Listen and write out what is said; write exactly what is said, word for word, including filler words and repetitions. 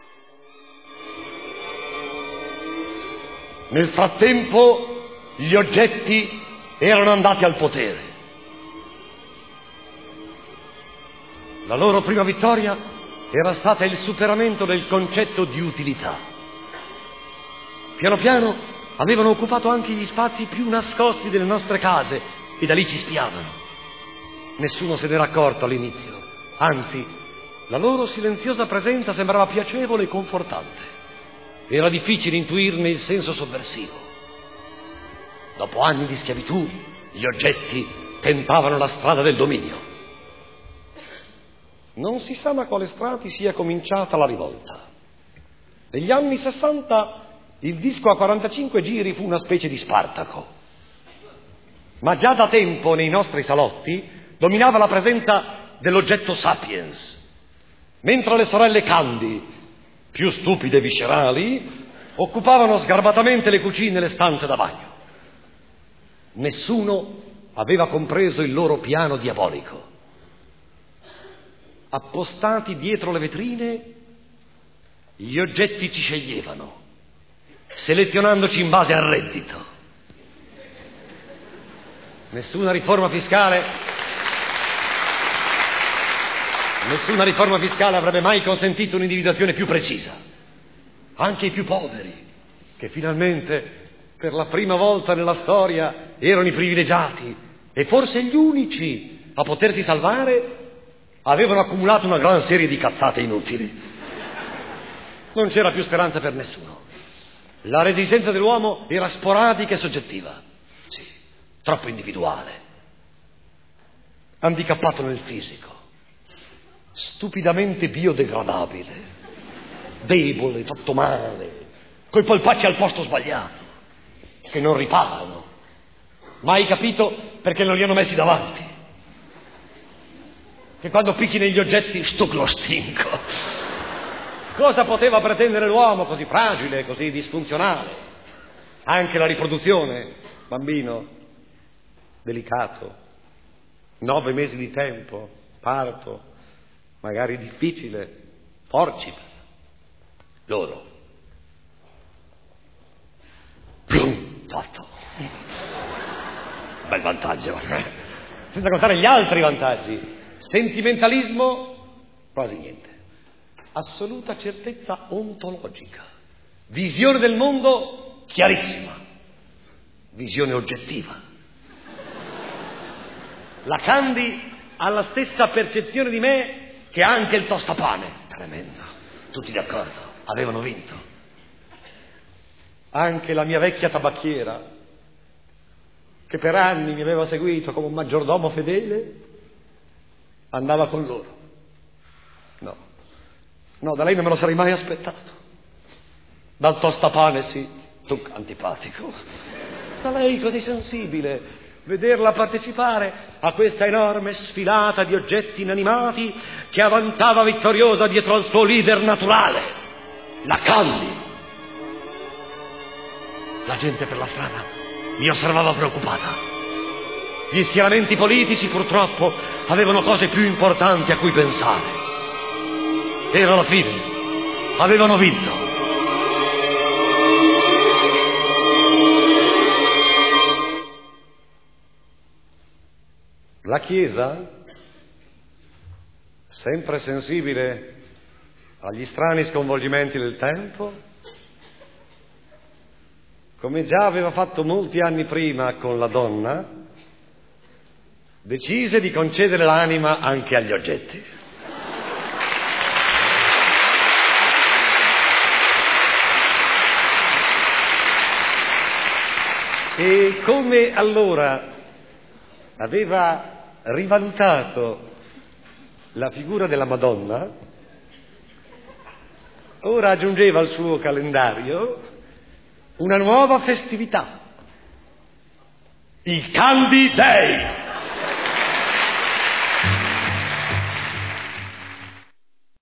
Nel frattempo gli oggetti erano andati al potere. La loro prima vittoria era stata il superamento del concetto di utilità. Piano piano avevano occupato anche gli spazi più nascosti delle nostre case e da lì ci spiavano. Nessuno se n'era accorto all'inizio, anzi, la loro silenziosa presenza sembrava piacevole e confortante. Era difficile intuirne il senso sovversivo. Dopo anni di schiavitù, gli oggetti tentavano la strada del dominio. Non si sa da quale strati sia cominciata la rivolta. Negli anni sessanta il disco a quarantacinque giri fu una specie di Spartaco. Ma già da tempo nei nostri salotti dominava la presenza dell'oggetto Sapiens, mentre le sorelle Candy, più stupide e viscerali, occupavano sgarbatamente le cucine e le stanze da bagno. Nessuno aveva compreso il loro piano diabolico. Appostati dietro le vetrine, gli oggetti ci sceglievano, selezionandoci in base al reddito. Nessuna riforma fiscale, nessuna riforma fiscale avrebbe mai consentito un'individuazione più precisa. Anche i più poveri, che finalmente per la prima volta nella storia erano i privilegiati e forse gli unici a potersi salvare, avevano accumulato una gran serie di cazzate inutili. Non c'era più speranza per nessuno. La resistenza dell'uomo era sporadica e soggettiva. Sì, troppo individuale. Handicappato nel fisico. Stupidamente biodegradabile. Debole, fatto male. Coi polpacci al posto sbagliato. Che non riparano. Mai capito perché non li hanno messi davanti. Che quando picchi negli oggetti stuc lo stinco. Cosa poteva pretendere l'uomo così fragile, così disfunzionale? Anche la riproduzione, bambino, delicato, nove mesi di tempo, parto, magari difficile, forcipe. Loro. Plum, fatto. Bel vantaggio. Senza contare gli altri vantaggi. Sentimentalismo, quasi niente. Assoluta certezza ontologica. Visione del mondo chiarissima. Visione oggettiva. La Candy ha la stessa percezione di me che ha anche il tostapane. Tremendo. Tutti d'accordo. Avevano vinto. Anche la mia vecchia tabacchiera, che per anni mi aveva seguito come un maggiordomo fedele, andava con loro. No, no, da lei non me lo sarei mai aspettato. Dal tostapane sì, tu antipatico. Da lei così sensibile, vederla partecipare a questa enorme sfilata di oggetti inanimati che avanzava vittoriosa dietro al suo leader naturale, la Candy. La gente per la strada mi osservava preoccupata. Gli schieramenti politici purtroppo avevano cose più importanti a cui pensare. Era la fine. Avevano vinto. La Chiesa, sempre sensibile agli strani sconvolgimenti del tempo, come già aveva fatto molti anni prima con la donna, decise di concedere l'anima anche agli oggetti. E come allora aveva rivalutato la figura della Madonna, ora aggiungeva al suo calendario una nuova festività, il Candy Day.